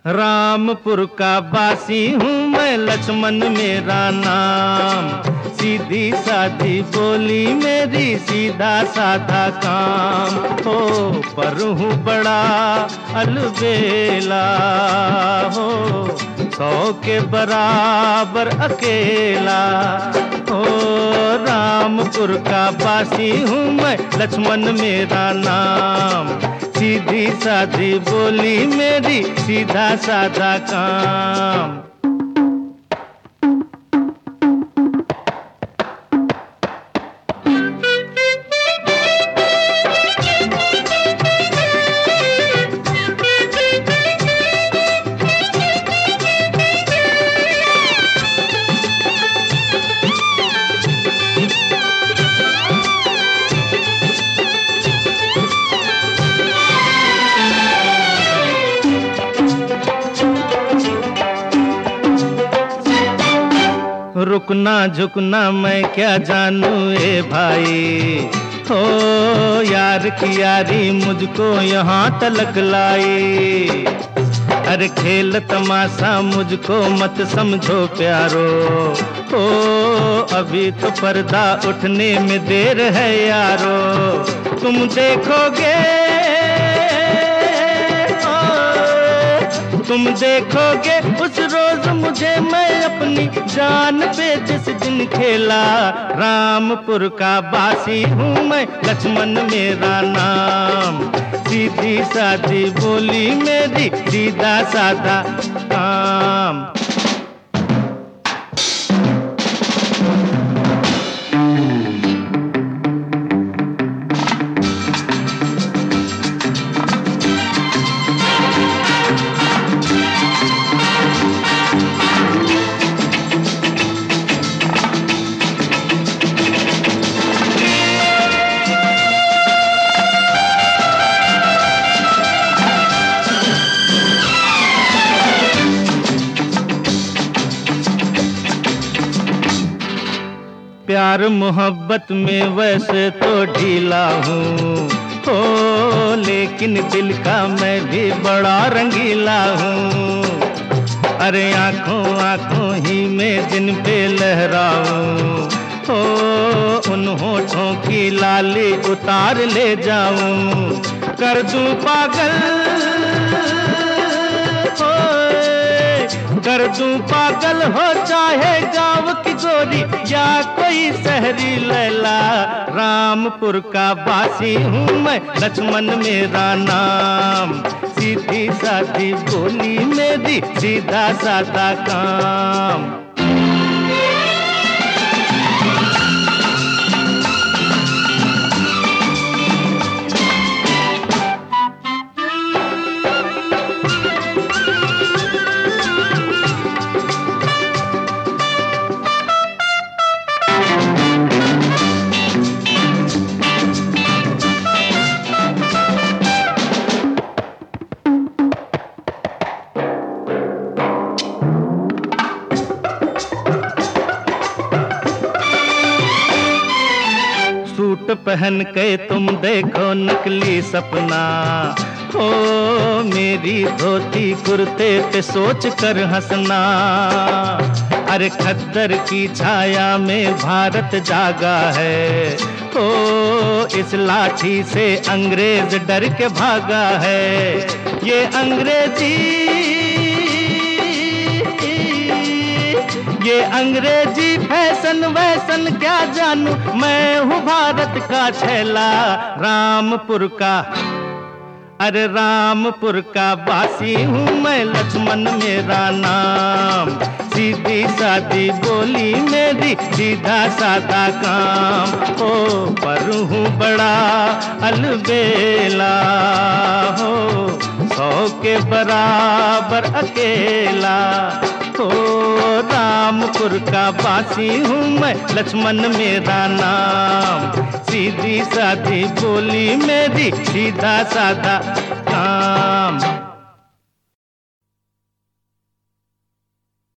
रामपुर का बासी हूँ मैं, लक्ष्मण मेरा नाम। सीधी सादी बोली मेरी, सीधा साधा काम। हो पर हूँ बड़ा अलबेला, हो 100 के बराबर अकेला। हो रामपुर का बासी हूँ मैं, लक्ष्मण मेरा नाम। सीधी सादी बोली मेरी, सीधा साधा काम। रुकना झुकना मैं क्या जानूं ए भाई, हो यार की यारी मुझको यहाँ तलक लाई। अरे खेल तमाशा मुझको मत समझो प्यारो, हो अभी तो पर्दा उठने में देर है यारो। तुम देखोगे, तुम देखोगे उस रोज मुझे, मैं अपनी जान पे जिस दिन खेला। रामपुर का बासी हूँ मैं, लक्ष्मण मेरा नाम। सीधी सादी बोली मेरी, सीधा साधा काम। प्यार मोहब्बत में वैसे तो ढीला हूँ, हो लेकिन दिल का मैं भी बड़ा रंगीला हूँ। अरे आँखों आँखों ही में दिन पे लहराऊं, हो उन होठों की लाली उतार ले जाऊं। कर दूं पागल, कर दूं पागल हो चाहे गाँव की गोरी या कोई शहरी लैला। रामपुर का बासी हूँ मैं, लक्ष्मण मेरा नाम। सीधी सादी बोली मेरी, सीधा साधा काम। सूट पहन के तुम देखो नकली सपना, हो मेरी धोती कुर्ते पे सोच कर हंसना। अरे खद्दर की छाया में भारत जागा है, हो इस लाठी से अंग्रेज डर के भागा है। ये अंग्रेजी फैशन वैसन क्या जानूं, मैं हूँ भारत का छैला। रामपुर का, अरे रामपुर का बासी हूँ मैं, लक्ष्मण मेरा नाम। सीधी सादी बोली मेरी, सीधा साधा काम। ओ पर हूँ बड़ा अलबेला, हो 100 के बराबर अकेला। हो रामपुर का बासी हूँ मैं, लक्ष्मण मेरा नाम। सीधी सादी बोली मेरी, सीधा साधा काम।